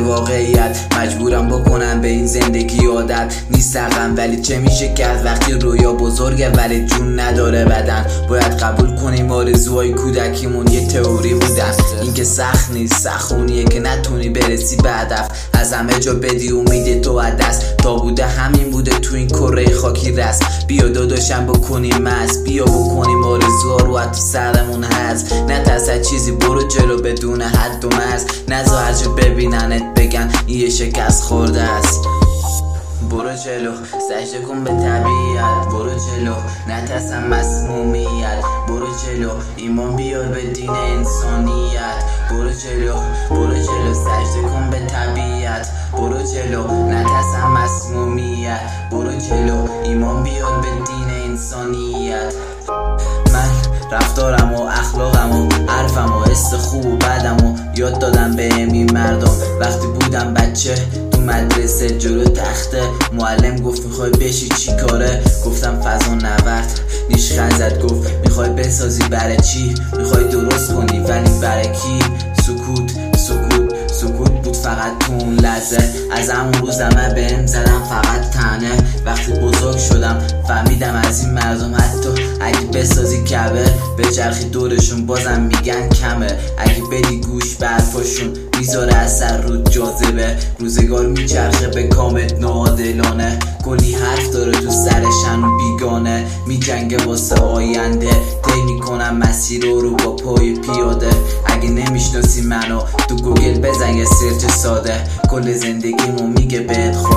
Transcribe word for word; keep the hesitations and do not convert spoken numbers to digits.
واقعیت مجبورم بکنم به این زندگی عادت نیست حقم. ولی چه میشه کرد وقتی رویا بزرگه ولی جون نداره بدن. باید قبول کنیم آرزوهای کودکیمون یه تئوری بودن. این که سخت نیست، سخت اونیه که نتونی برسی به هدف. از همه جا بدی امید تو از دست، تا بوده همین بوده تو این کره خاکی رست. بیا داداشم بکنیم مست، بیا بکنیم آرزوها رو از تو سرمون هست. نترس از چیزی، برو جلو بدون حد و مرز. نذار هر جا ببیننت بگن این یه شکست خورده است. برو جلو، سجده کن به طبیعت. برو جلو، نترس از مسمومیت. برو جلو، ایمان بیار به دین انسانیت. برو جلو، برو جلو، سجده کن به طبیعت. برو جلو، نترس از مسمومیت. برو جلو، ایمان بیار به دین انسانیت. من رفتارم و اخلاقم و حرفم و حس خوب و بدم و یاد دادم به این مردم. وقتی بودم بچه تو مدرسه جلو تخته، معلم گفت میخوای بشی چی کاره؟ گفتم فضا نورد. نیشخند زد گفت میخوای بسازی برای چی؟ میخوای درست کنی ولی برای کی؟ سکوت سکوت سکوت بود فقط تو اون لحظه. از همون روز همه بهم زدم فقط تنه. وقتی بزرگ شدم فهمیدم از این مردم حتی اگه بسازی کعبه به چرخی دورشون بازم میگن کمه. اگه بدی گوش به حرفاشون میذاره اثر رو جاذبه. روزگار میچرخه به کامت ناعادلانه، کلی حرف داره تو سرشن و بیگانه. میجنگه واسه آینده، طی میکنم مسیر رو با پای پیاده. اگه نمیشناسی منو تو گوگل بزن یه سرچ ساده، کل زندگیمو میگه بهت